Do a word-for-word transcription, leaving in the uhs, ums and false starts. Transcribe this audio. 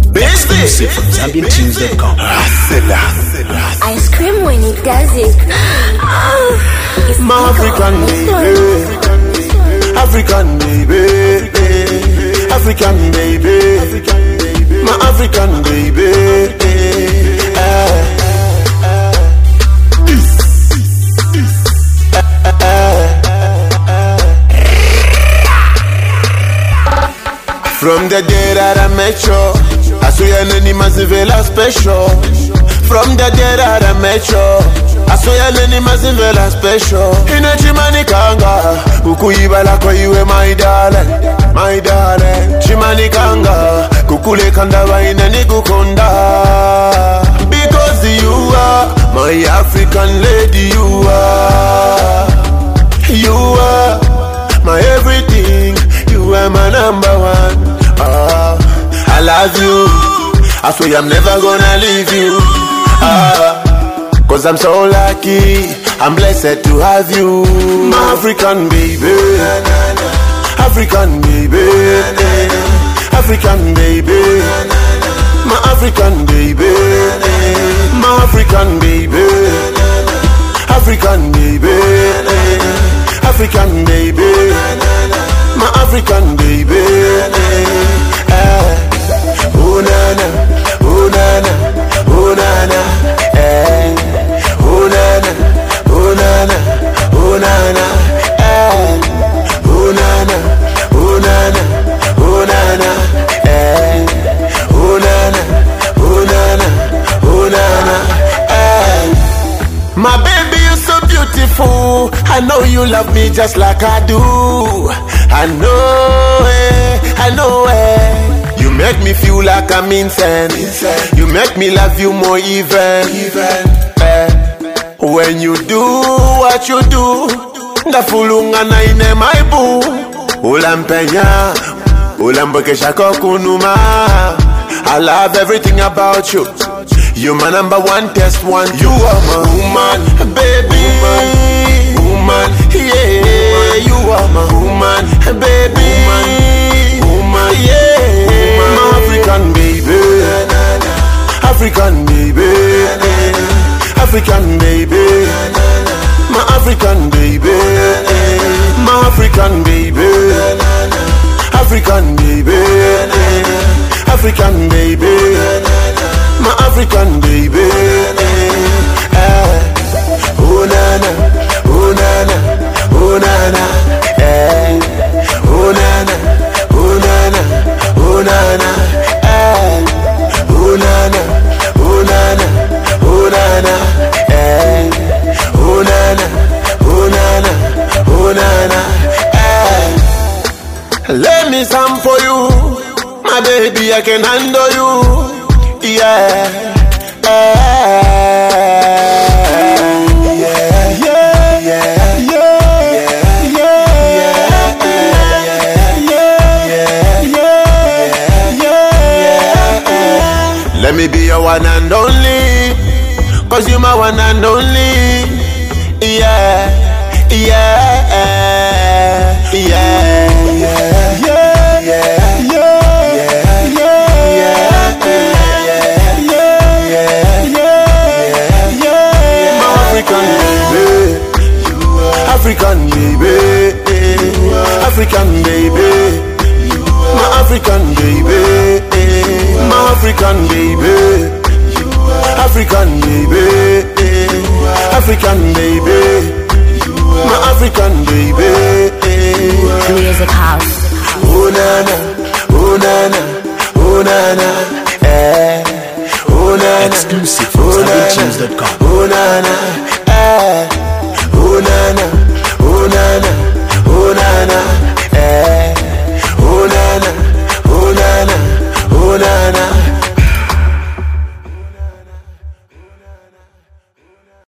Exclusive from Zambian Tunes dot com. I scream when he does it. Oh, it's My African baby, African baby, African baby, my African baby. Uh, From the day that I met you, I saw your name massive special. From the day that I met you, I saw your name massive special. In a chimani kanga, ukuiba lako iwe my darling, my darling. Chimani kanga, kukule kanda wa ina nikukonda. Because you are my African lady, you are, you are my everything. You are my number one. Uh, I love you. I swear I'm never gonna leave you. Uh, Cause I'm so lucky, I'm blessed to have you. My African baby, African baby, African baby, my African baby, my African baby, African baby, African baby, my African baby. Eh. Oh nana, oh nana, oh nana, eh. Oh nana, oh nana, oh nana, eh. Oh nana, oh nana, oh nana, eh. Oh nana, oh nana, oh nana, eh. My baby, you're so beautiful. I know you love me just like I do. I know it, I know it. You make me feel like I'm insane. You make me love you more even. eh. When you do what you do, ndafulunga na ine my boo. Ulampenya, ulambokesha kokunuma. I love everything about you. You're my number one test one. You are my woman, baby. Woman, yeah. You are my woman, baby. Woman, yeah. My African baby, African baby, African baby, my African baby, my African baby, African baby, African baby, my African baby. Eh. Oh nana, oh nana, oh nana, eh. Oh nana, oh nana, oh nana, eh. Oh nana, oh nana, oh nana, eh. Oh nana, oh nana, oh nana, eh. Let me sing for you, my baby, I can handle you, yeah, eh. Let me be your one and only, cause you my one and only. Yeah, yeah, yeah, yeah, yeah, yeah, yeah, yeah. My African baby, African baby, African baby, my African baby. My African baby, African baby, African baby, my African baby. Music house. Oh nana, oh nana, oh nana, eh. Oh nana, Exclusive from Zambian Tunes dot com. oh nana, eh. Oh nana, oh nana, oh nana.